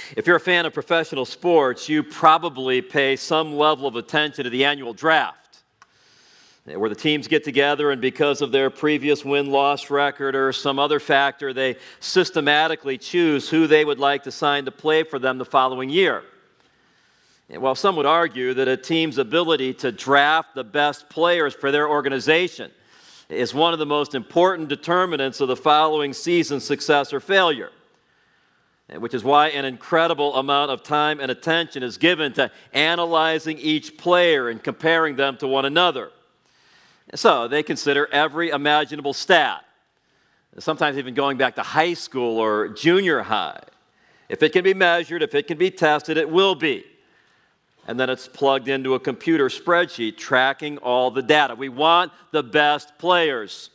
If you're a fan of professional sports, you probably pay some level of attention to the annual draft, where the teams get together and because of their previous win-loss record or some other factor, they systematically choose who they would like to sign to play for them the following year. And while some would argue that a team's ability to draft the best players for their organization is one of the most important determinants of the following season's success or failure, which is why an incredible amount of time and attention is given to analyzing each player and comparing them to one another. So they consider every imaginable stat, sometimes even going back to high school or junior high. If it can be measured, if it can be tested, it will be. And then it's plugged into a computer spreadsheet tracking all the data. We want the best players.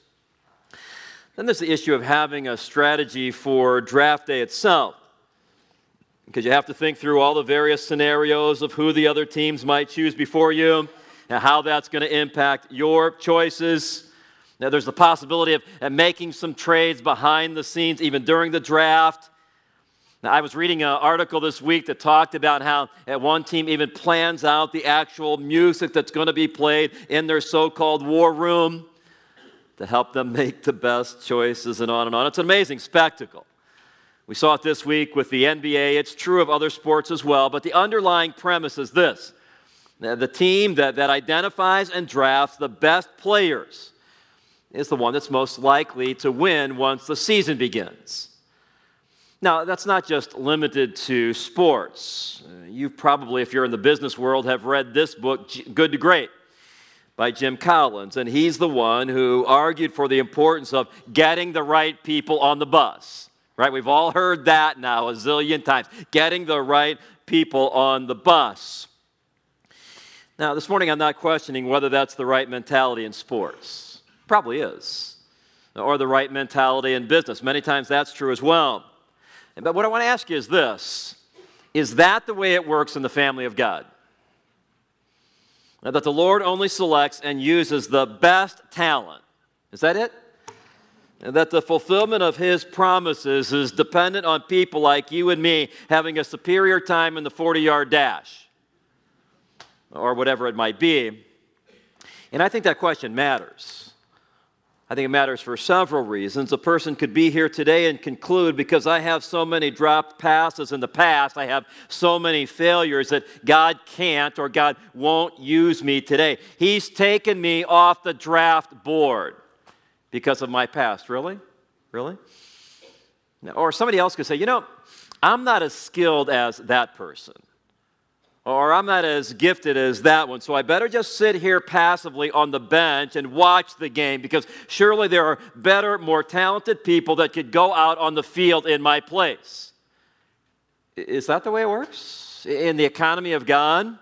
Then there's the issue of having a strategy for draft day itself, because you have to think through all the various scenarios of who the other teams might choose before you and how that's going to impact your choices. Now, there's the possibility of making some trades behind the scenes, even during the draft. Now, I was reading an article this week that talked about how one team even plans out the actual music that's going to be played in their so-called war room to help them make the best choices and on and on. It's an amazing spectacle. We saw it this week with the NBA. It's true of other sports as well, but the underlying premise is this. The team that identifies and drafts the best players is the one that's most likely to win once the season begins. Now, that's not just limited to sports. You probably, if you're in the business world, have read this book, Good to Great, by Jim Collins, and he's the one who argued for the importance of getting the right people on the bus, right? We've all heard that now a zillion times, getting the right people on the bus. Now, this morning I'm not questioning whether that's the right mentality in sports. Probably is. Or the right mentality in business. Many times that's true as well. But what I want to ask you is this. Is that the way it works in the family of God? Now, that the Lord only selects and uses the best talent. Is that it? And that the fulfillment of His promises is dependent on people like you and me having a superior time in the 40-yard dash, or whatever it might be. And I think that question matters. I think it matters for several reasons. A person could be here today and conclude, because I have so many dropped passes in the past, I have so many failures, that God can't or God won't use me today. He's taken me off the draft board because of my past. Really? Really? Or somebody else could say, I'm not as skilled as that person. Or I'm not as gifted as that one, so I better just sit here passively on the bench and watch the game, because surely there are better, more talented people that could go out on the field in my place. Is that the way it works in the economy of God?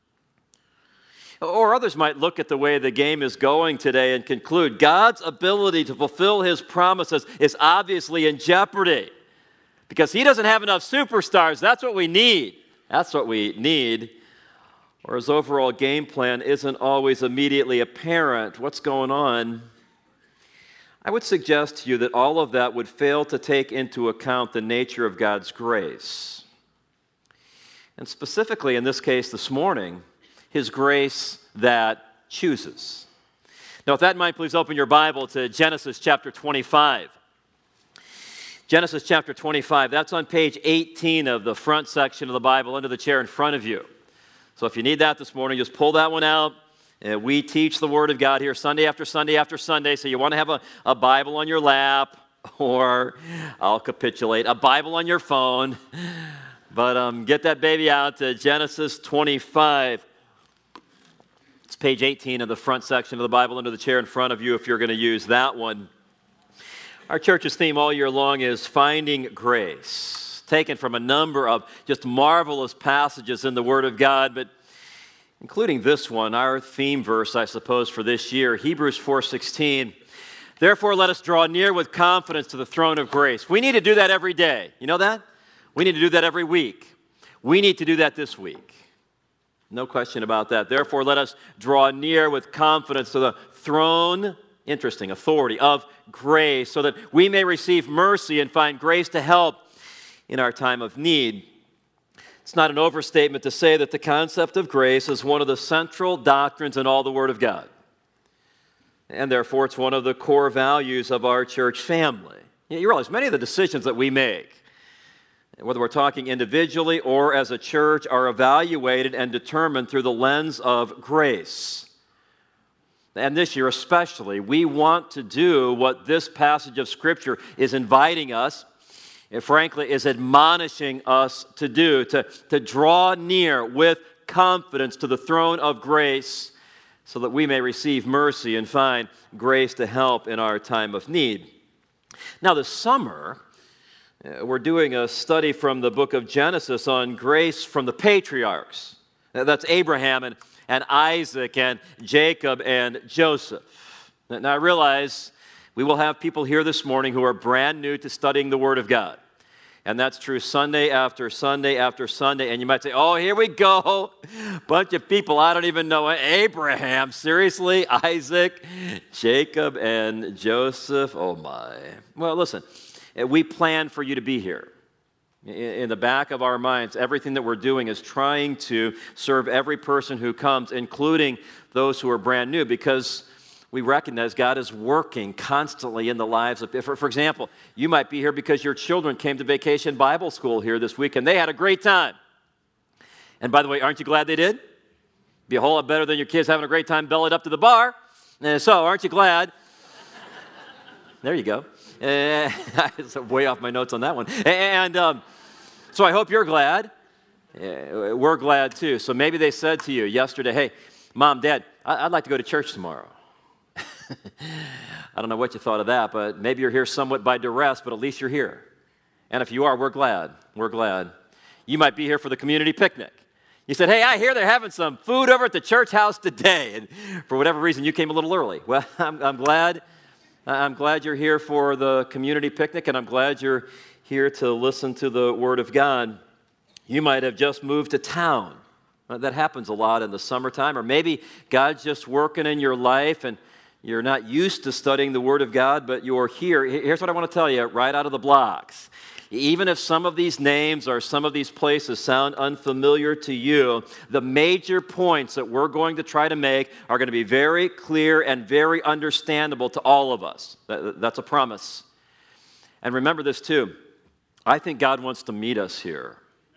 Or others might look at the way the game is going today and conclude God's ability to fulfill His promises is obviously in jeopardy because He doesn't have enough superstars. That's what we need. That's what we need. Or His overall game plan isn't always immediately apparent. What's going on? I would suggest to you that all of that would fail to take into account the nature of God's grace. And specifically in this case this morning, His grace that chooses. Now, with that in mind, please open your Bible to Genesis chapter 25. Genesis chapter 25, that's on page 18 of the front section of the Bible under the chair in front of you. So if you need that this morning, just pull that one out. We teach the Word of God here Sunday after Sunday after Sunday, so you want to have a Bible on your lap, or I'll capitulate, a Bible on your phone. But get that baby out to Genesis 25. It's page 18 of the front section of the Bible under the chair in front of you if you're going to use that one. Our church's theme all year long is Finding Grace, taken from a number of just marvelous passages in the Word of God, but including this one, our theme verse, I suppose, for this year, Hebrews 4:16. Therefore, let us draw near with confidence to the throne of grace. We need to do that every day. You know that? We need to do that every week. We need to do that this week. No question about that. Therefore, let us draw near with confidence to the throne, interesting, authority of grace, so that we may receive mercy and find grace to help in our time of need. It's not an overstatement to say that the concept of grace is one of the central doctrines in all the Word of God. And therefore, it's one of the core values of our church family. You realize many of the decisions that we make, whether we're talking individually or as a church, are evaluated and determined through the lens of grace. And this year especially, we want to do what this passage of Scripture is inviting us, and frankly, is admonishing us to do, to draw near with confidence to the throne of grace so that we may receive mercy and find grace to help in our time of need. Now, this summer, we're doing a study from the book of Genesis on grace from the patriarchs. That's Abraham and Isaac and Jacob and Joseph. Now, I realize we will have people here this morning who are brand new to studying the Word of God. And that's true Sunday after Sunday after Sunday. And you might say, oh, here we go. Bunch of people I don't even know. Abraham, seriously? Isaac, Jacob, and Joseph? Oh, my. Well, listen, we plan for you to be here. In the back of our minds, everything that we're doing is trying to serve every person who comes, including those who are brand new, because we recognize God is working constantly in the lives of people. For example, you might be here because your children came to Vacation Bible School here this week, and they had a great time. And by the way, aren't you glad they did? Be a whole lot better than your kids having a great time bellied up to the bar. And so, aren't you glad? There you go. Way off my notes on that one. And so I hope you're glad. We're glad too. So maybe they said to you yesterday, hey, Mom, Dad, I'd like to go to church tomorrow. I don't know what you thought of that, but maybe you're here somewhat by duress, but at least you're here. And if you are, we're glad. We're glad. You might be here for the community picnic. You said, hey, I hear they're having some food over at the church house today. And for whatever reason, you came a little early. Well, I'm glad. I'm glad you're here for the community picnic, and I'm glad you're here to listen to the Word of God. You might have just moved to town. That happens a lot in the summertime. Or maybe God's just working in your life, and you're not used to studying the Word of God, but you're here. Here's what I want to tell you right out of the blocks. Even if some of these names or some of these places sound unfamiliar to you, the major points that we're going to try to make are going to be very clear and very understandable to all of us. That's a promise. And remember this too. I think God wants to meet us here.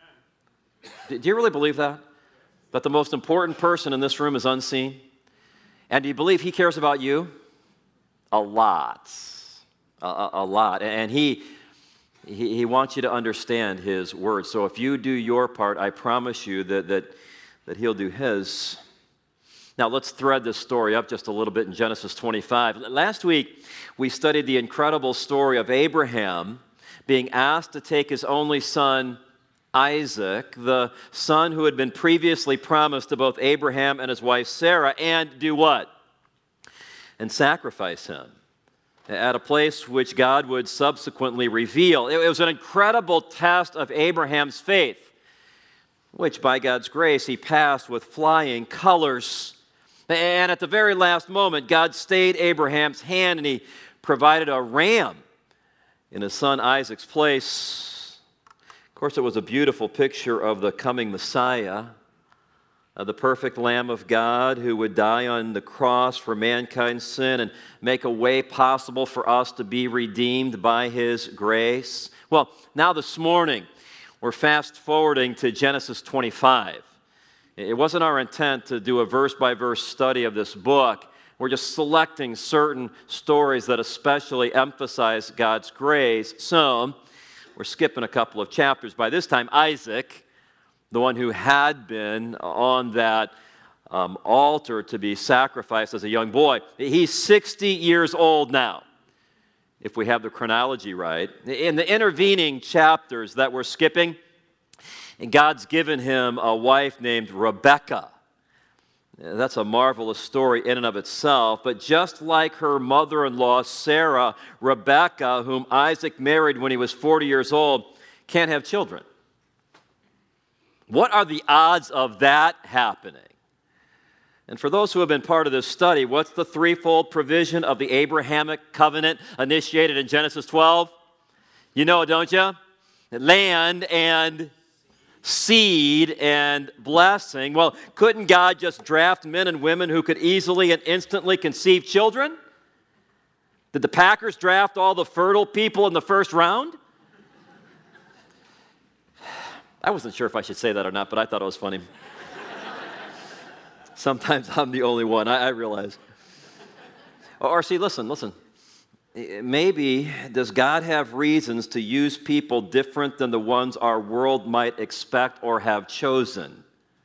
Do you really believe that? That the most important person in this room is unseen? And do you believe He cares about you? A lot. A lot. And He wants you to understand His Word. So if you do your part, I promise you that He'll do His. Now let's thread this story up just a little bit in Genesis 25. Last week, we studied the incredible story of Abraham being asked to take his only son, Isaac, the son who had been previously promised to both Abraham and his wife Sarah, and do what? And sacrifice him at a place which God would subsequently reveal. It was an incredible test of Abraham's faith, which by God's grace he passed with flying colors. And at the very last moment, God stayed Abraham's hand and He provided a ram in his son Isaac's place. Of course, it was a beautiful picture of the coming Messiah, the perfect Lamb of God who would die on the cross for mankind's sin and make a way possible for us to be redeemed by His grace. Well, now this morning, we're fast-forwarding to Genesis 25. It wasn't our intent to do a verse-by-verse study of this book. We're just selecting certain stories that especially emphasize God's grace. So, we're skipping a couple of chapters. By this time, Isaac, the one who had been on that altar to be sacrificed as a young boy, he's 60 years old now, if we have the chronology right. In the intervening chapters that we're skipping, God's given him a wife named Rebekah. That's a marvelous story in and of itself, but just like her mother-in-law, Sarah, Rebekah, whom Isaac married when he was 40 years old, can't have children. What are the odds of that happening? And for those who have been part of this study, what's the threefold provision of the Abrahamic covenant initiated in Genesis 12? You know it, don't you? Land and seed and blessing. Well, couldn't God just draft men and women who could easily and instantly conceive children? Did the Packers draft all the fertile people in the first round? I wasn't sure if I should say that or not, but I thought it was funny. Sometimes I'm the only one, I realize. Or see, listen. Maybe does God have reasons to use people different than the ones our world might expect or have chosen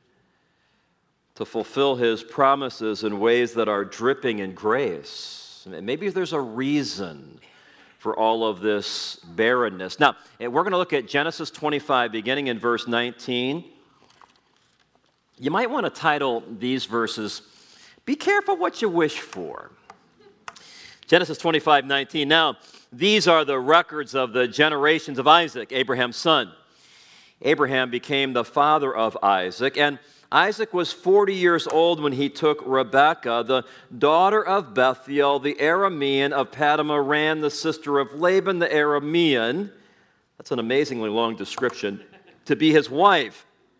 to fulfill his promises in ways that are dripping in grace? Maybe there's a reason for all of this barrenness. Now, we're going to look at Genesis 25, beginning in verse 19. You might want to title these verses, "Be Careful What You Wish For." Genesis 25:19. Now, these are the records of the generations of Isaac, Abraham's son. Abraham became the father of Isaac, and Isaac was 40 years old when he took Rebekah, the daughter of Bethuel, the Aramean of Paddan Aram, the sister of Laban the Aramean. That's an amazingly long description. To be his wife.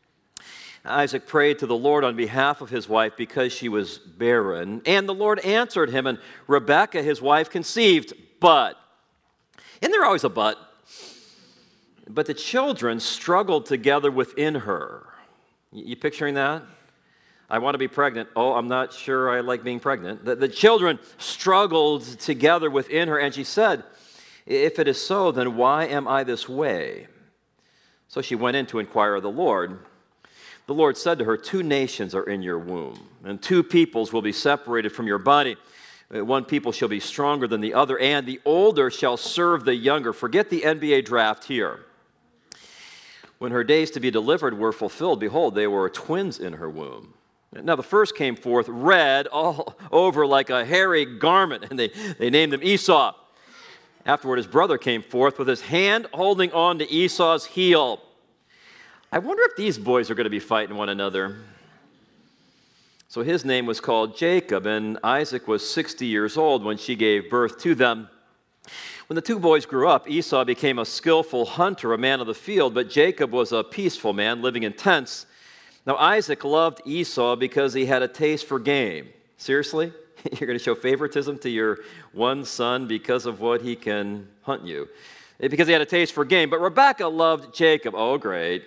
Isaac prayed to the Lord on behalf of his wife because she was barren. And the Lord answered him, and Rebekah, his wife, conceived. But, isn't there always a but? But the children struggled together within her. You picturing that? I want to be pregnant. Oh, I'm not sure I like being pregnant. The children struggled together within her, and she said, "If it is so, then why am I this way?" So she went in to inquire of the Lord. The Lord said to her, "Two nations are in your womb, and two peoples will be separated from your body. One people shall be stronger than the other, and the older shall serve the younger." Forget the NBA draft here. When her days to be delivered were fulfilled, behold, they were twins in her womb. Now the first came forth red all over like a hairy garment, and they named him Esau. Afterward his brother came forth with his hand holding on to Esau's heel. I wonder if these boys are going to be fighting one another. So his name was called Jacob, and Isaac was 60 years old when she gave birth to them. When the two boys grew up, Esau became a skillful hunter, a man of the field, but Jacob was a peaceful man living in tents. Now Isaac loved Esau because he had a taste for game. Seriously? You're going to show favoritism to your one son because of what he can hunt you? Because he had a taste for game. But Rebekah loved Jacob. Oh, great.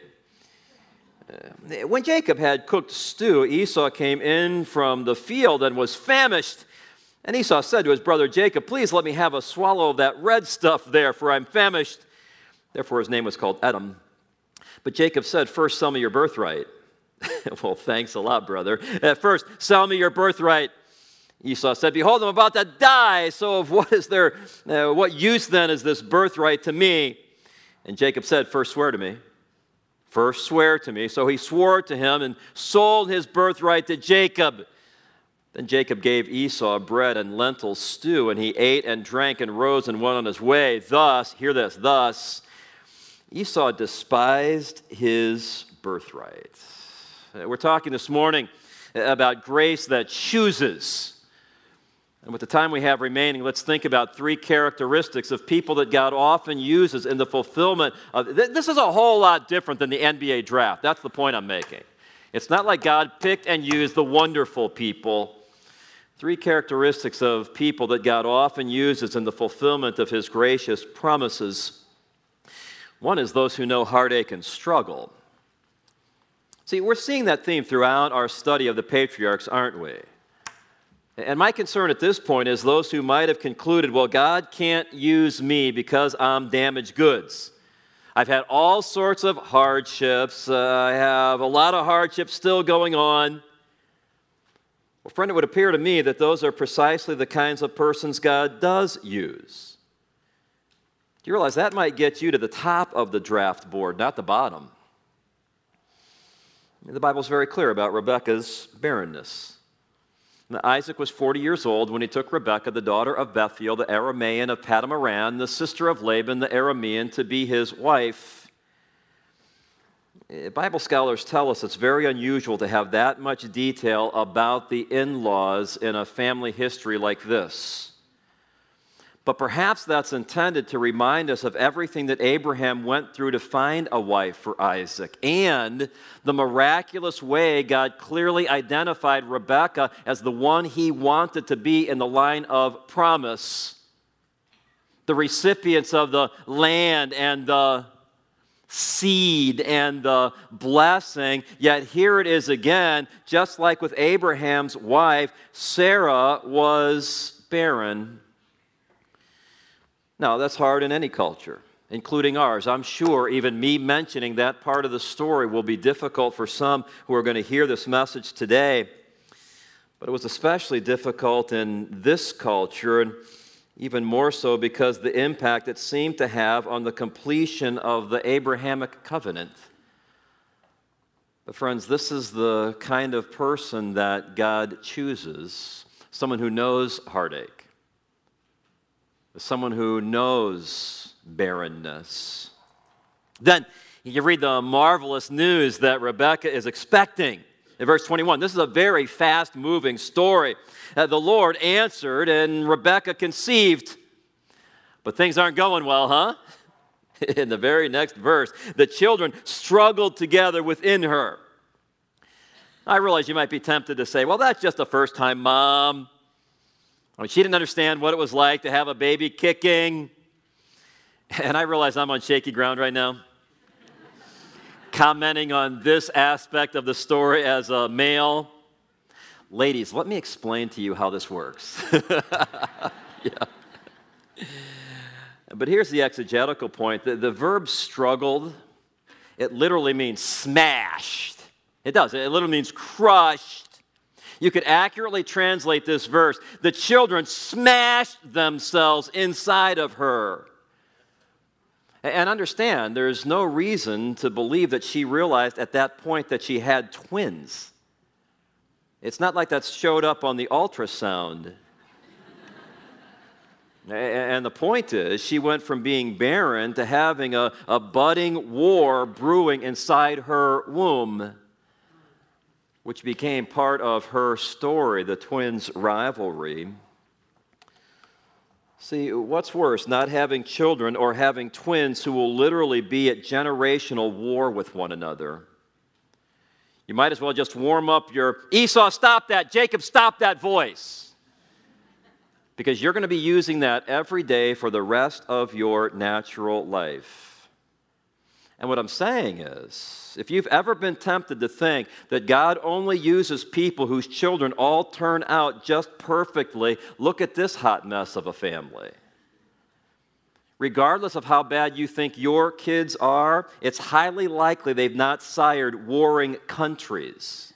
When Jacob had cooked stew, Esau came in from the field and was famished. And Esau said to his brother Jacob, "Please let me have a swallow of that red stuff there, for I'm famished." Therefore his name was called Edom. But Jacob said, "First sell me your birthright." Well, thanks a lot, brother. "First, sell me your birthright." Esau said, "Behold, I'm about to die, so of what use then is this birthright to me?" And Jacob said, "First swear to me." "First swear to me." So he swore to him and sold his birthright to Jacob. Then Jacob gave Esau bread and lentil stew, and he ate and drank and rose and went on his way. Thus, hear this, thus Esau despised his birthright. We're talking this morning about grace that chooses. And with the time we have remaining, let's think about three characteristics of people that God often uses in the fulfillment of... This is a whole lot different than the NBA draft. That's the point I'm making. It's not like God picked and used the wonderful people. Three characteristics of people that God often uses in the fulfillment of his gracious promises. One is those who know heartache and struggle. See, we're seeing that theme throughout our study of the patriarchs, aren't we? And my concern at this point is those who might have concluded, well, God can't use me because I'm damaged goods. I've had all sorts of hardships. I have a lot of hardships still going on. Well, friend, it would appear to me that those are precisely the kinds of persons God does use. Do you realize that might get you to the top of the draft board, not the bottom? The Bible's very clear about Rebekah's barrenness. Now, Isaac was 40 years old when he took Rebekah, the daughter of Bethuel, the Aramean of Paddan Aram, the sister of Laban, the Aramean, to be his wife. Bible scholars tell us it's very unusual to have that much detail about the in-laws in a family history like this. But perhaps that's intended to remind us of everything that Abraham went through to find a wife for Isaac and the miraculous way God clearly identified Rebekah as the one he wanted to be in the line of promise, the recipients of the land and the seed and the blessing. Yet here it is again, just like with Abraham's wife, Sarah was barren. Now, that's hard in any culture, including ours. I'm sure even me mentioning that part of the story will be difficult for some who are going to hear this message today. But it was especially difficult in this culture, and even more so because the impact it seemed to have on the completion of the Abrahamic covenant. But friends, this is the kind of person that God chooses, someone who knows heartache, someone who knows barrenness. Then you read the marvelous news that Rebekah is expecting. In verse 21, this is a very fast-moving story. The Lord answered and Rebekah conceived. But things aren't going well, huh? In the very next verse, the children struggled together within her. I realize you might be tempted to say, well, that's just a first-time mom. She didn't understand what it was like to have a baby kicking. And I realize I'm on shaky ground right now, commenting on this aspect of the story as a male. Ladies, let me explain to you how this works. Yeah. But here's the exegetical point. The verb struggled, it literally means smashed. It does. It literally means crushed. You could accurately translate this verse. The children smashed themselves inside of her. And understand, there's no reason to believe that she realized at that point that she had twins. It's not like that showed up on the ultrasound. And the point is, she went from being barren to having a budding war brewing inside her womb, which became part of her story, the twins' rivalry. See, what's worse, not having children or having twins who will literally be at generational war with one another? You might as well just warm up your Esau, stop that, Jacob, stop that voice. Because you're going to be using that every day for the rest of your natural life. And what I'm saying is, if you've ever been tempted to think that God only uses people whose children all turn out just perfectly, look at this hot mess of a family. Regardless of how bad you think your kids are, it's highly likely they've not sired warring countries.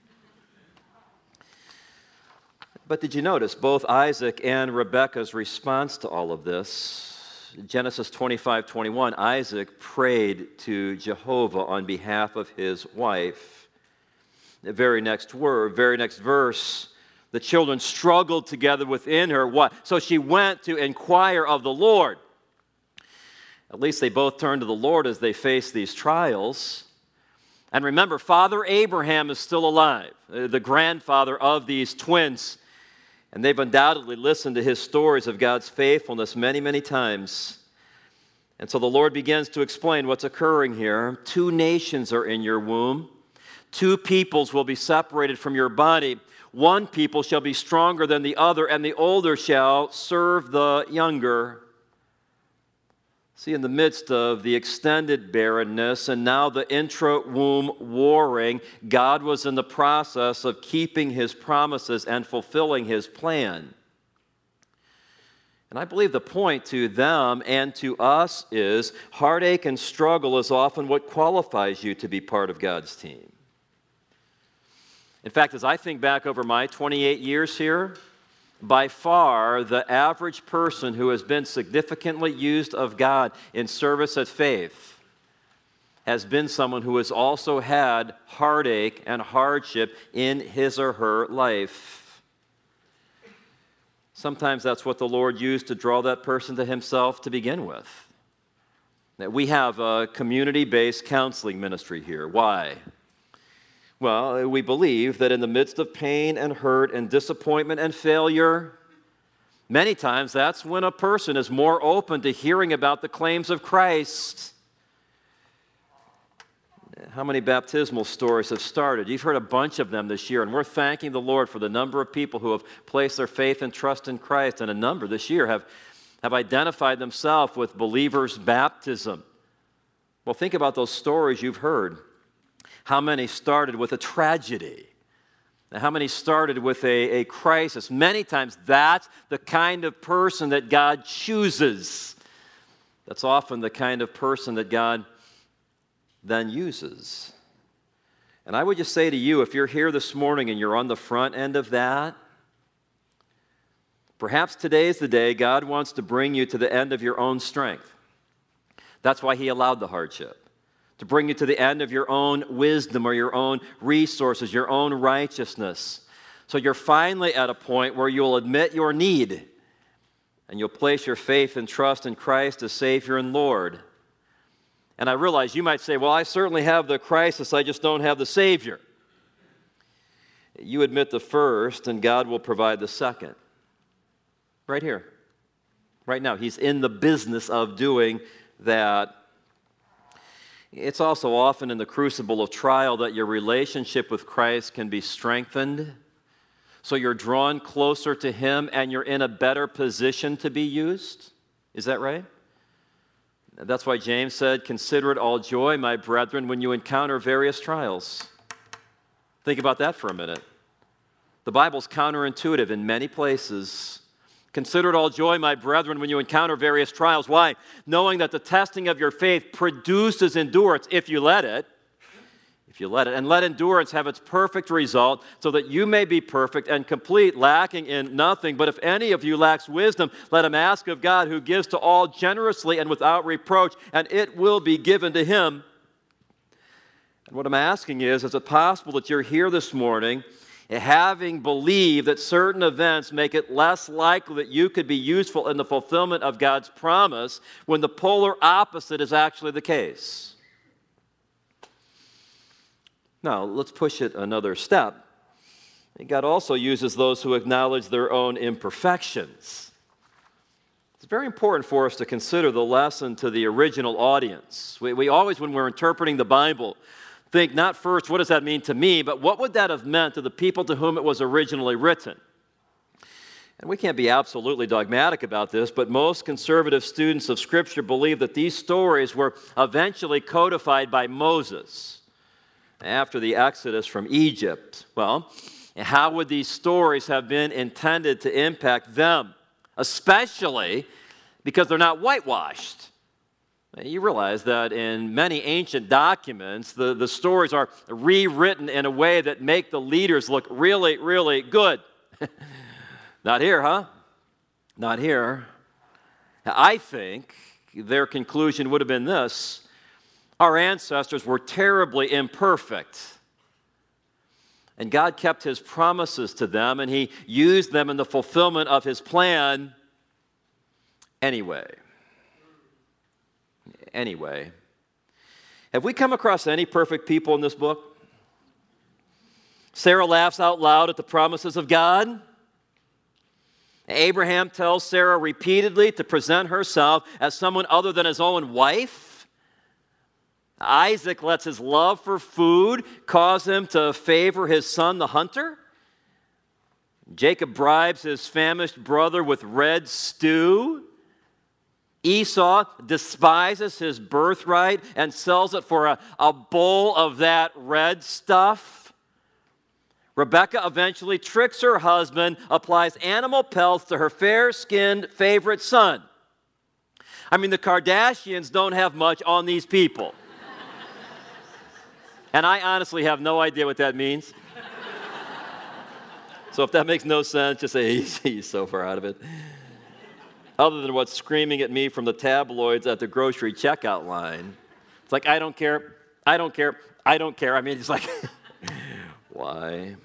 But did you notice both Isaac and Rebekah's response to all of this? Genesis 25:21, Isaac prayed to Jehovah on behalf of his wife. The very next verse, the children struggled together within her. What? So she went to inquire of the Lord. At least they both turned to the Lord as they faced these trials. And remember, Father Abraham is still alive, the grandfather of these twins. And they've undoubtedly listened to his stories of God's faithfulness many, many times. And so the Lord begins to explain what's occurring here. 2 nations are in your womb. 2 peoples will be separated from your body. 1 people shall be stronger than the other, and the older shall serve the younger. See, in the midst of the extended barrenness and now the intra-womb warring, God was in the process of keeping his promises and fulfilling his plan. And I believe the point to them and to us is heartache and struggle is often what qualifies you to be part of God's team. In fact, as I think back over my 28 years here, by far, the average person who has been significantly used of God in service of faith has been someone who has also had heartache and hardship in his or her life. Sometimes that's what the Lord used to draw that person to himself to begin with. We have a community-based counseling ministry here. Why? Well, we believe that in the midst of pain and hurt and disappointment and failure, Many times that's when a person is more open to hearing about the claims of Christ. How many baptismal stories have started? You've heard a bunch of them this year, and we're thanking the Lord for the number of people who have placed their faith and trust in Christ, and a number this year have identified themselves with believers' baptism. Well, think about those stories you've heard. How many started with a tragedy? How many started with a crisis? Many times that's the kind of person that God chooses. That's often the kind of person that God then uses. And I would just say to you, if you're here this morning and you're on the front end of that, perhaps today's the day God wants to bring you to the end of your own strength. That's why He allowed the hardship, to bring you to the end of your own wisdom or your own resources, your own righteousness. So you're finally at a point where you'll admit your need and you'll place your faith and trust in Christ as Savior and Lord. And I realize you might say, well, I certainly have the crisis, I just don't have the Savior. You admit the first, and God will provide the second. Right here. Right now. He's in the business of doing that. It's also often in the crucible of trial that your relationship with Christ can be strengthened. So you're drawn closer to Him, and you're in a better position to be used. Is that right? That's why James said, "Consider it all joy, my brethren, when you encounter various trials." Think about that for a minute. The Bible's counterintuitive in many places. Consider it all joy, my brethren, when you encounter various trials. Why? Knowing that the testing of your faith produces endurance if you let it. And let endurance have its perfect result, so that you may be perfect and complete, lacking in nothing. But if any of you lacks wisdom, let him ask of God, who gives to all generously and without reproach, and it will be given to him. And what I'm asking is it possible that you're here this morning having believed that certain events make it less likely that you could be useful in the fulfillment of God's promise, when the polar opposite is actually the case? Now, let's push it another step. God also uses those who acknowledge their own imperfections. It's very important for us to consider the lesson to the original audience. We always, when we're interpreting the Bible, think not first, what does that mean to me, but what would that have meant to the people to whom it was originally written? And we can't be absolutely dogmatic about this, but most conservative students of Scripture believe that these stories were eventually codified by Moses after the Exodus from Egypt. Well, how would these stories have been intended to impact them, especially because they're not whitewashed? You realize that in many ancient documents, the stories are rewritten in a way that make the leaders look really, really good. Not here, huh? Not here. I think their conclusion would have been this: our ancestors were terribly imperfect, and God kept His promises to them, and He used them in the fulfillment of His plan anyway. Have we come across any perfect people in this book? Sarah laughs out loud at the promises of God. Abraham tells Sarah repeatedly to present herself as someone other than his own wife. Isaac lets his love for food cause him to favor his son, the hunter. Jacob bribes his famished brother with red stew. Esau despises his birthright and sells it for a bowl of that red stuff. Rebecca eventually tricks her husband, applies animal pelts to her fair-skinned favorite son. I mean, the Kardashians don't have much on these people. And I honestly have no idea what that means. So if that makes no sense, just say, he's so far out of it. Other than what's screaming at me from the tabloids at the grocery checkout line. It's like, I don't care. I mean, it's like, why?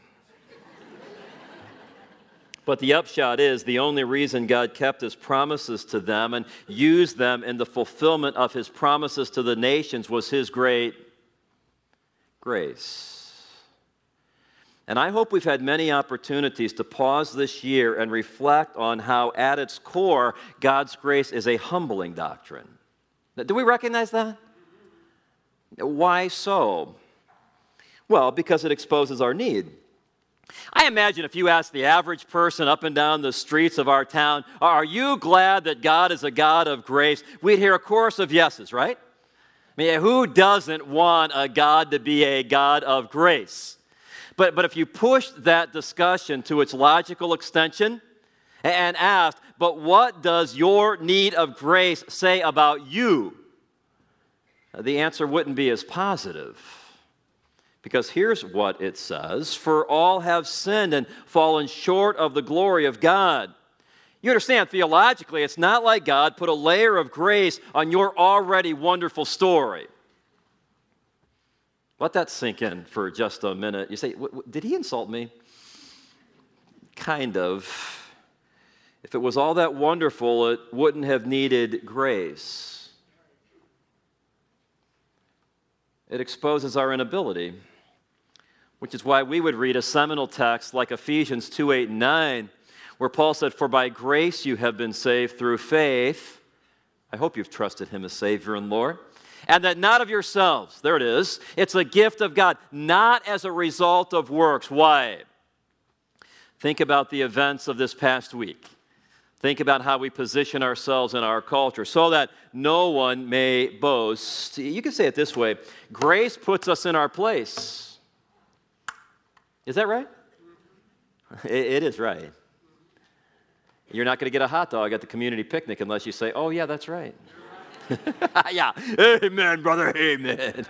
But the upshot is, the only reason God kept His promises to them and used them in the fulfillment of His promises to the nations was His great grace. And I hope we've had many opportunities to pause this year and reflect on how, at its core, God's grace is a humbling doctrine. Do we recognize that? Why so? Well, because it exposes our need. I imagine if you ask the average person up and down the streets of our town, are you glad that God is a God of grace? We'd hear a chorus of yeses, right? I mean, who doesn't want a God to be a God of grace? But if you push that discussion to its logical extension and ask, but what does your need of grace say about you? The answer wouldn't be as positive. Because here's what it says: for all have sinned and fallen short of the glory of God. You understand, theologically, it's not like God put a layer of grace on your already wonderful story. Let that sink in for just a minute. You say, did he insult me? Kind of. If it was all that wonderful, it wouldn't have needed grace. It exposes our inability, which is why we would read a seminal text like Ephesians 2:8 and 9, where Paul said, for by grace you have been saved through faith. I hope you've trusted him as Savior and Lord. And that not of yourselves. There it is. It's a gift of God, not as a result of works. Why? Think about the events of this past week. Think about how we position ourselves in our culture so that no one may boast. You can say it this way: grace puts us in our place. Is that right? It is right. You're not going to get a hot dog at the community picnic unless you say, oh, yeah, that's right. Yeah, amen, brother, amen.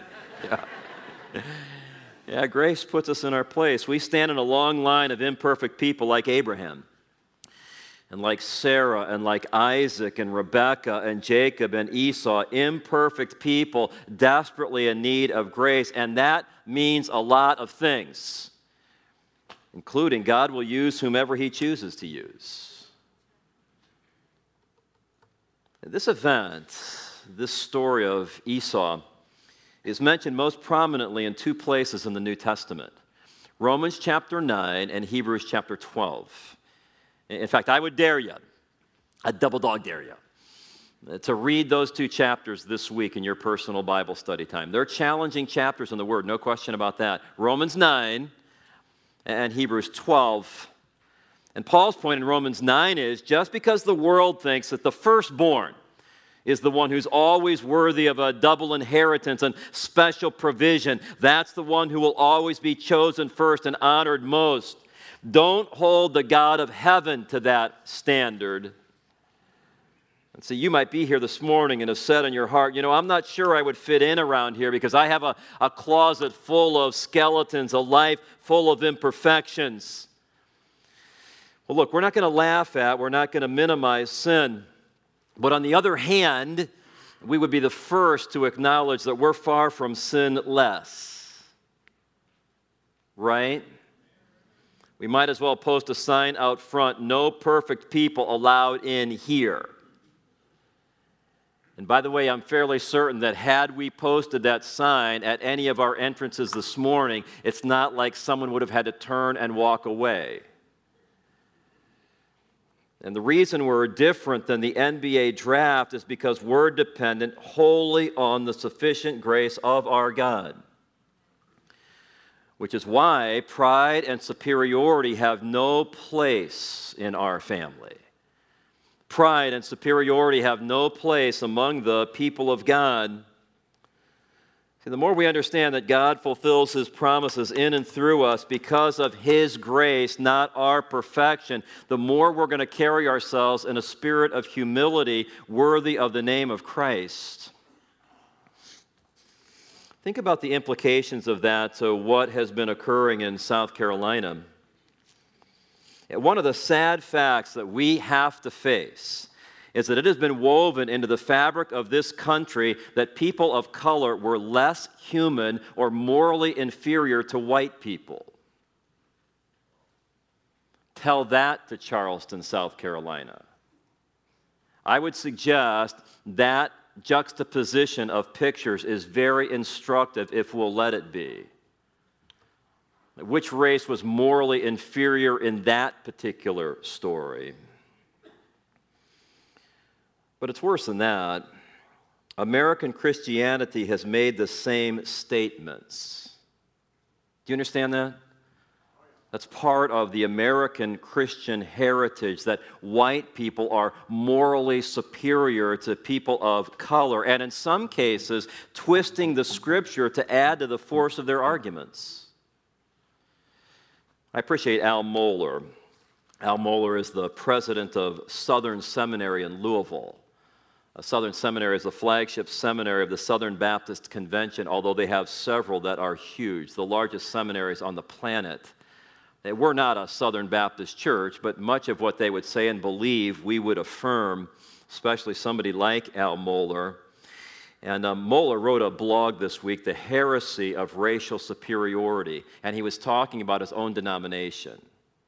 Yeah, grace puts us in our place. We stand in a long line of imperfect people like Abraham, and like Sarah, and like Isaac, and Rebekah, and Jacob, and Esau, imperfect people desperately in need of grace, and that means a lot of things, including God will use whomever he chooses to use. This event, this story of Esau, is mentioned most prominently in two places in the New Testament: Romans chapter 9 and Hebrews chapter 12. In fact, I would dare you, I'd double dog dare you, to read those two chapters this week in your personal Bible study time. They're challenging chapters in the Word, no question about that. Romans 9 and Hebrews 12. And Paul's point in Romans 9 is, just because the world thinks that the firstborn is the one who's always worthy of a double inheritance and special provision, that's the one who will always be chosen first and honored most. Don't hold the God of heaven to that standard. And so you might be here this morning and have said in your heart, I'm not sure I would fit in around here because I have a closet full of skeletons, a life full of imperfections. Well, look, we're not going to laugh at, we're not going to minimize sin. But on the other hand, we would be the first to acknowledge that we're far from sinless. Right? We might as well post a sign out front: no perfect people allowed in here. And by the way, I'm fairly certain that had we posted that sign at any of our entrances this morning, it's not like someone would have had to turn and walk away. And the reason we're different than the NBA draft is because we're dependent wholly on the sufficient grace of our God. Which is why pride and superiority have no place in our family. Pride and superiority have no place among the people of God. See, the more we understand that God fulfills his promises in and through us because of his grace, not our perfection, the more we're going to carry ourselves in a spirit of humility worthy of the name of Christ. Think about the implications of that to what has been occurring in South Carolina. One of the sad facts that we have to face is that it has been woven into the fabric of this country that people of color were less human or morally inferior to white people. Tell that to Charleston, South Carolina. I would suggest that juxtaposition of pictures is very instructive if we'll let it be. Which race was morally inferior in that particular story? But it's worse than that. American Christianity has made the same statements. Do you understand that? That's part of the American Christian heritage, that white people are morally superior to people of color, and in some cases, twisting the Scripture to add to the force of their arguments. I appreciate Al Mohler. Al Mohler is the president of Southern Seminary in Louisville. Southern Seminary is the flagship seminary of the Southern Baptist Convention, although they have several that are huge, the largest seminaries on the planet. We're not a Southern Baptist church, but much of what they would say and believe, we would affirm, especially somebody like Al Mohler. And Mohler wrote a blog this week, The Heresy of Racial Superiority, and he was talking about his own denomination.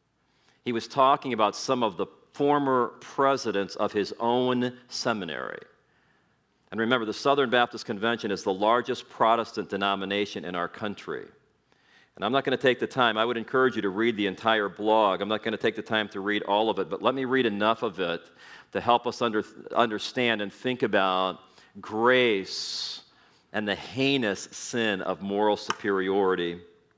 He was talking about some of the former presidents of his own seminary. And remember, the Southern Baptist Convention is the largest Protestant denomination in our country. And I'm not going to take the time. I would encourage you to read the entire blog. I'm not going to take the time to read all of it, but let me read enough of it to help us understand and think about grace and the heinous sin of moral superiority.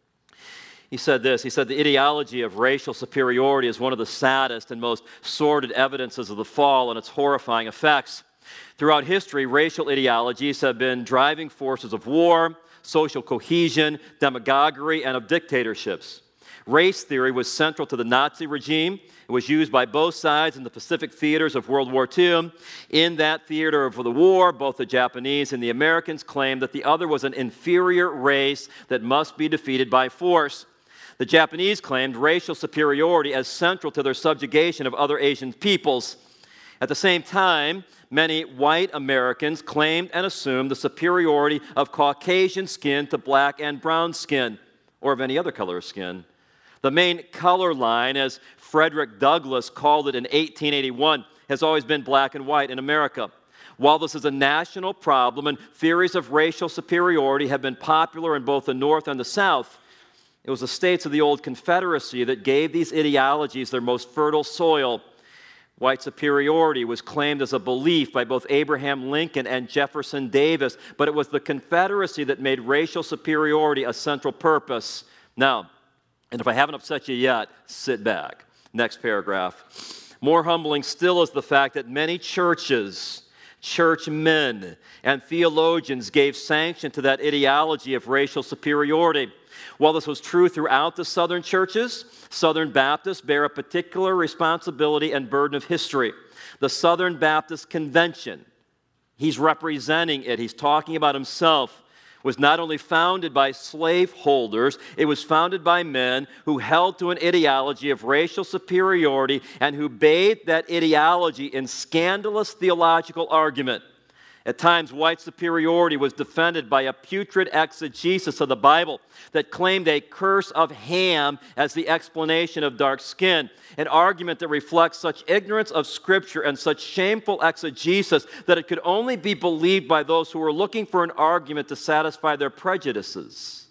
He said this, he said, the ideology of racial superiority is one of the saddest and most sordid evidences of the fall and its horrifying effects. Throughout history, racial ideologies have been driving forces of war, social cohesion, demagoguery, and of dictatorships. Race theory was central to the Nazi regime. It was used by both sides in the Pacific theaters of World War II. In that theater of the war, both the Japanese and the Americans claimed that the other was an inferior race that must be defeated by force. The Japanese claimed racial superiority as central to their subjugation of other Asian peoples. At the same time, many white Americans claimed and assumed the superiority of Caucasian skin to black and brown skin, or of any other color of skin. The main color line, as Frederick Douglass called it in 1881, has always been black and white in America. While this is a national problem and theories of racial superiority have been popular in both the North and the South, it was the states of the old Confederacy that gave these ideologies their most fertile soil. White superiority was claimed as a belief by both Abraham Lincoln and Jefferson Davis, but it was the Confederacy that made racial superiority a central purpose. Now, and if I haven't upset you yet, sit back. Next paragraph. More humbling still is the fact that many churches, churchmen, and theologians gave sanction to that ideology of racial superiority. While this was true throughout the Southern churches, Southern Baptists bear a particular responsibility and burden of history. The Southern Baptist Convention, he's representing it, he's talking about himself, was not only founded by slaveholders, it was founded by men who held to an ideology of racial superiority and who bathed that ideology in scandalous theological argument. At times, white superiority was defended by a putrid exegesis of the Bible that claimed a curse of Ham as the explanation of dark skin, an argument that reflects such ignorance of Scripture and such shameful exegesis that it could only be believed by those who were looking for an argument to satisfy their prejudices.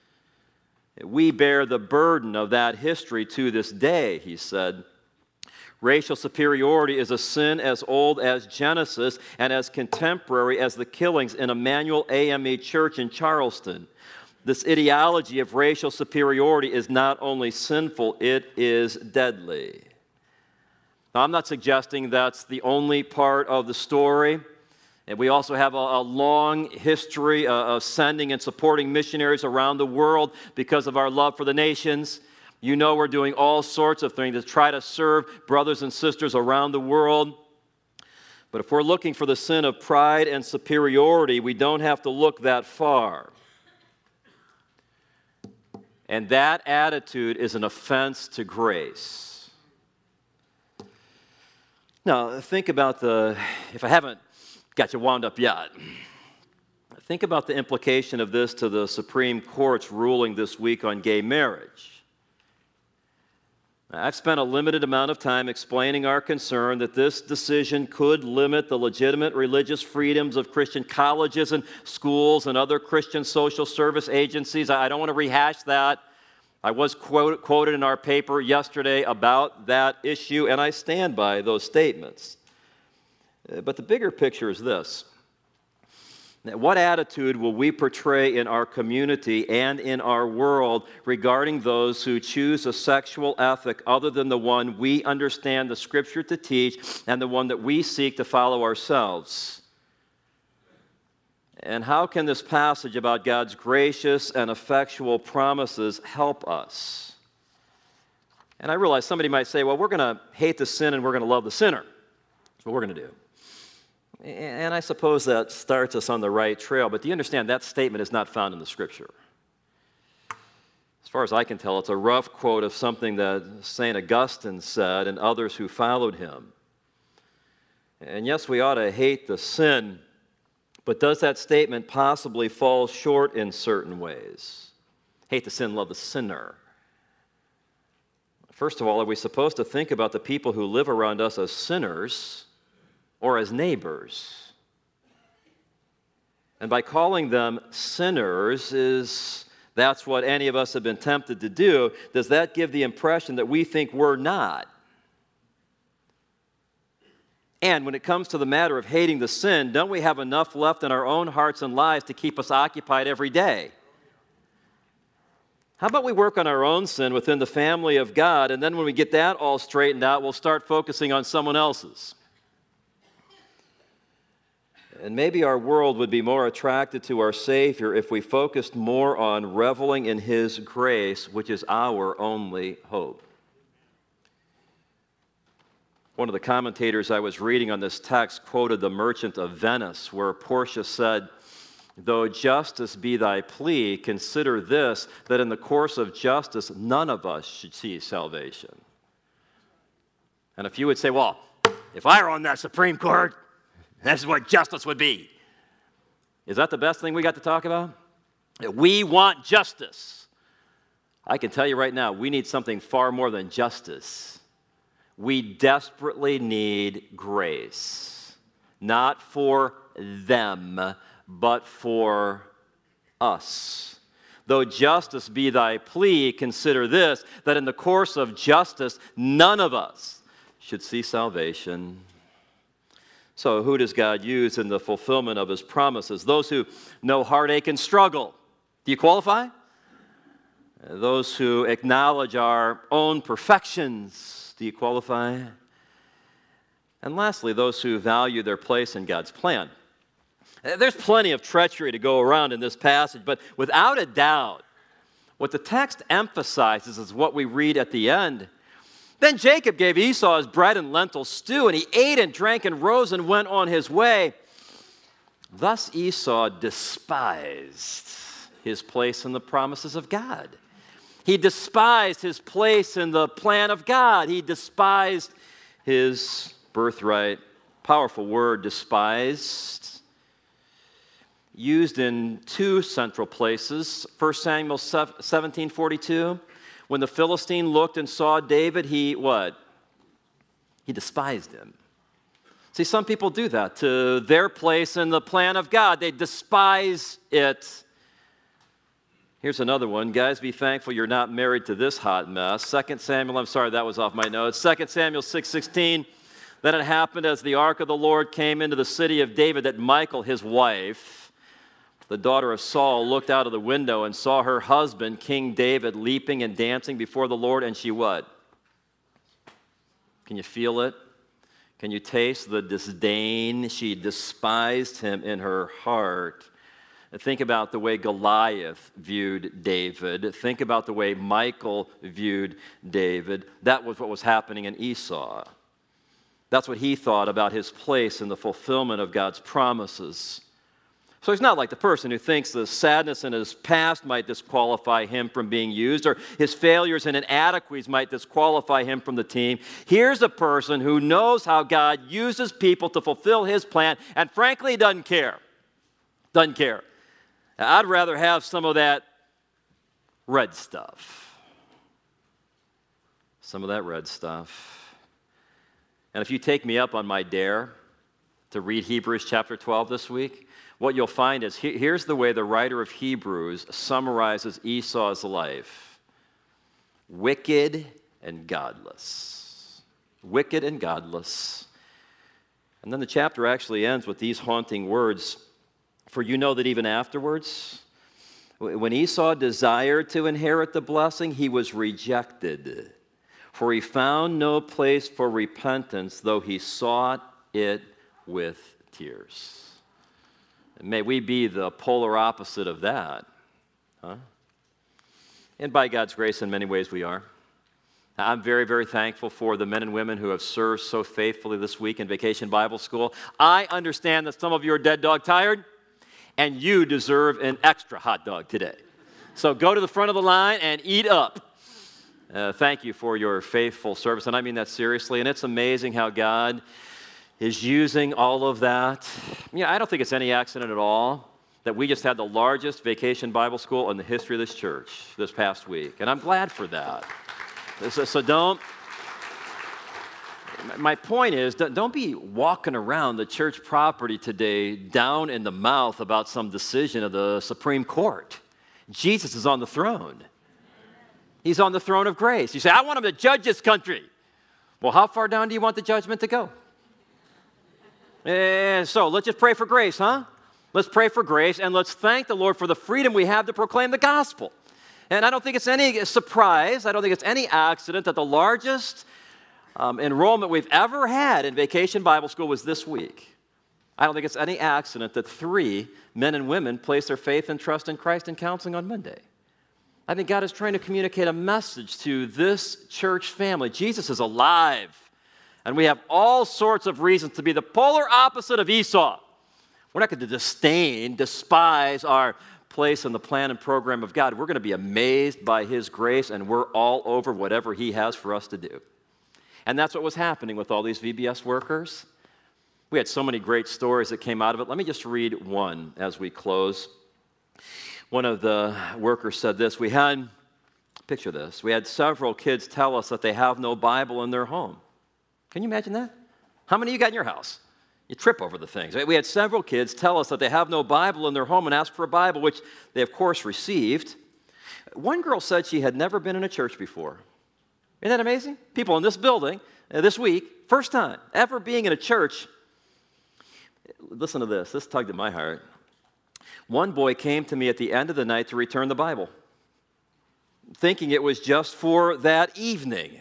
We bear the burden of that history to this day, he said. Racial superiority is a sin as old as Genesis and as contemporary as the killings in Emmanuel AME Church in Charleston. This ideology of racial superiority is not only sinful, it is deadly. Now, I'm not suggesting that's the only part of the story. And we also have a long history of sending and supporting missionaries around the world because of our love for the nations. You know we're doing all sorts of things to try to serve brothers and sisters around the world. But if we're looking for the sin of pride and superiority, we don't have to look that far. And that attitude is an offense to grace. Now, think about if I haven't got you wound up yet, think about the implication of this to the Supreme Court's ruling this week on gay marriage. I've spent a limited amount of time explaining our concern that this decision could limit the legitimate religious freedoms of Christian colleges and schools and other Christian social service agencies. I don't want to rehash that. I was quoted in our paper yesterday about that issue, and I stand by those statements. But the bigger picture is this. What attitude will we portray in our community and in our world regarding those who choose a sexual ethic other than the one we understand the Scripture to teach and the one that we seek to follow ourselves? And how can this passage about God's gracious and effectual promises help us? And I realize somebody might say, well, we're going to hate the sin and we're going to love the sinner. That's what we're going to do. And I suppose that starts us on the right trail, but do you understand that statement is not found in the Scripture? As far as I can tell, it's a rough quote of something that St. Augustine said and others who followed him. And yes, we ought to hate the sin, but does that statement possibly fall short in certain ways? Hate the sin, love the sinner. First of all, are we supposed to think about the people who live around us as sinners or as neighbors? And by calling them sinners, that's what any of us have been tempted to do, does that give the impression that we think we're not? And when it comes to the matter of hating the sin, don't we have enough left in our own hearts and lives to keep us occupied every day? How about we work on our own sin within the family of God, and then when we get that all straightened out, we'll start focusing on someone else's? And maybe our world would be more attracted to our Savior if we focused more on reveling in His grace, which is our only hope. One of the commentators I was reading on this text quoted the Merchant of Venice, where Portia said, "Though justice be thy plea, consider this, that in the course of justice none of us should see salvation." And if you would say, well, if I were on that Supreme Court, that's what justice would be. Is that the best thing we got to talk about? We want justice. I can tell you right now, we need something far more than justice. We desperately need grace. Not for them, but for us. Though justice be thy plea, consider this, that in the course of justice, none of us should see salvation. So who does God use in the fulfillment of His promises? Those who know heartache and struggle. Do you qualify? Those who acknowledge our own perfections. Do you qualify? And lastly, those who value their place in God's plan. There's plenty of treachery to go around in this passage, but without a doubt, what the text emphasizes is what we read at the end. Then Jacob gave Esau his bread and lentil stew, and he ate and drank and rose and went on his way. Thus Esau despised his place in the promises of God. He despised his place in the plan of God. He despised his birthright. Powerful word, despised. Used in two central places. 1 Samuel 17:42. When the Philistine looked and saw David, he what? He despised him. See, some people do that to their place in the plan of God. They despise it. Here's another one. Guys, be thankful you're not married to this hot mess. 2 Samuel, I'm sorry, that was off my notes. 2 Samuel 6:16. Then it happened as the ark of the Lord came into the city of David that Michal, his wife, the daughter of Saul, looked out of the window and saw her husband, King David, leaping and dancing before the Lord, and she what? Can you feel it? Can you taste the disdain? She despised him in her heart. And think about the way Goliath viewed David. Think about the way Michal viewed David. That was what was happening in Esau. That's what he thought about his place in the fulfillment of God's promises. So he's not like the person who thinks the sadness in his past might disqualify him from being used, or his failures and inadequacies might disqualify him from the team. Here's a person who knows how God uses people to fulfill His plan, and frankly, he doesn't care. Doesn't care. I'd rather have some of that red stuff. Some of that red stuff. And if you take me up on my dare to read Hebrews chapter 12 this week, what you'll find is here's the way the writer of Hebrews summarizes Esau's life. wicked and godless. Wicked and godless. And then the chapter actually ends with these haunting words, for you know that even afterwards, when Esau desired to inherit the blessing, he was rejected, for he found no place for repentance, though he sought it with tears. And may we be the polar opposite of that. Huh? And by God's grace, in many ways we are. I'm very, very thankful for the men and women who have served so faithfully this week in Vacation Bible School. I understand that some of you are dead dog tired, and you deserve an extra hot dog today. So go to the front of the line and eat up. Thank you for your faithful service, and I mean that seriously. And it's amazing how God is using all of that. I don't think it's any accident at all that we just had the largest Vacation Bible School in the history of this church this past week, and I'm glad for that. So don't. My point is, don't be walking around the church property today down in the mouth about some decision of the Supreme Court. Jesus is on the throne. He's on the throne of grace. You say, I want him to judge this country. Well, how far down do you want the judgment to go? So let's just pray for grace, huh? Let's pray for grace, and let's thank the Lord for the freedom we have to proclaim the gospel. And I don't think it's any surprise, I don't think it's any accident that the largest enrollment we've ever had in Vacation Bible School was this week. I don't think it's any accident that 3 men and women placed their faith and trust in Christ in counseling on Monday. I think God is trying to communicate a message to this church family. Jesus is alive, and we have all sorts of reasons to be the polar opposite of Esau. We're not going to despise our place in the plan and program of God. We're going to be amazed by his grace, and we're all over whatever he has for us to do. And that's what was happening with all these VBS workers. We had so many great stories that came out of it. Let me just read one as we close. One of the workers said this, picture this, we had several kids tell us that they have no Bible in their home. Can you imagine that? How many of you got in your house? You trip over the things. Right? We had several kids tell us that they have no Bible in their home and ask for a Bible, which they, of course, received. One girl said she had never been in a church before. Isn't that amazing? People in this building this week, first time ever being in a church. Listen to this. This tugged at my heart. One boy came to me at the end of the night to return the Bible, thinking it was just for that evening.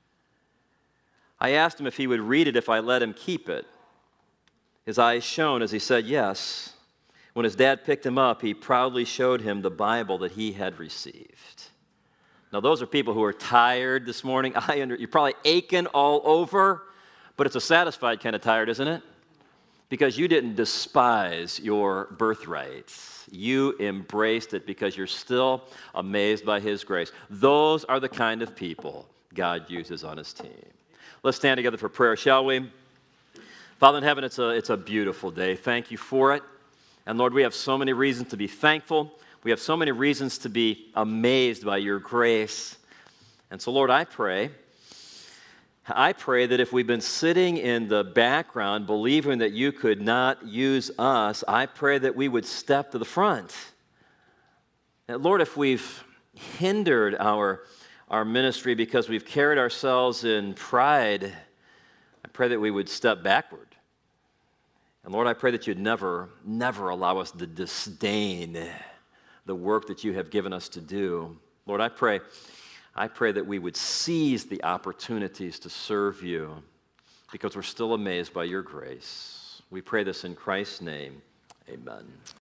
I asked him if he would read it if I let him keep it. His eyes shone as he said yes. When his dad picked him up, he proudly showed him the Bible that he had received. Now, those are people who are tired this morning. You're probably aching all over, but it's a satisfied kind of tired, isn't it? Because you didn't despise your birthright. You embraced it because you're still amazed by his grace. Those are the kind of people God uses on his team. Let's stand together for prayer, shall we? Father in heaven, it's a beautiful day. Thank you for it. And Lord, we have so many reasons to be thankful. We have so many reasons to be amazed by your grace. And so, Lord, I pray that if we've been sitting in the background believing that you could not use us, I pray that we would step to the front. And Lord, if we've hindered our ministry because we've carried ourselves in pride, I pray that we would step backward. And Lord, I pray that you'd never allow us to disdain the work that you have given us to do. Lord, I pray that we would seize the opportunities to serve you because we're still amazed by your grace. We pray this in Christ's name. Amen.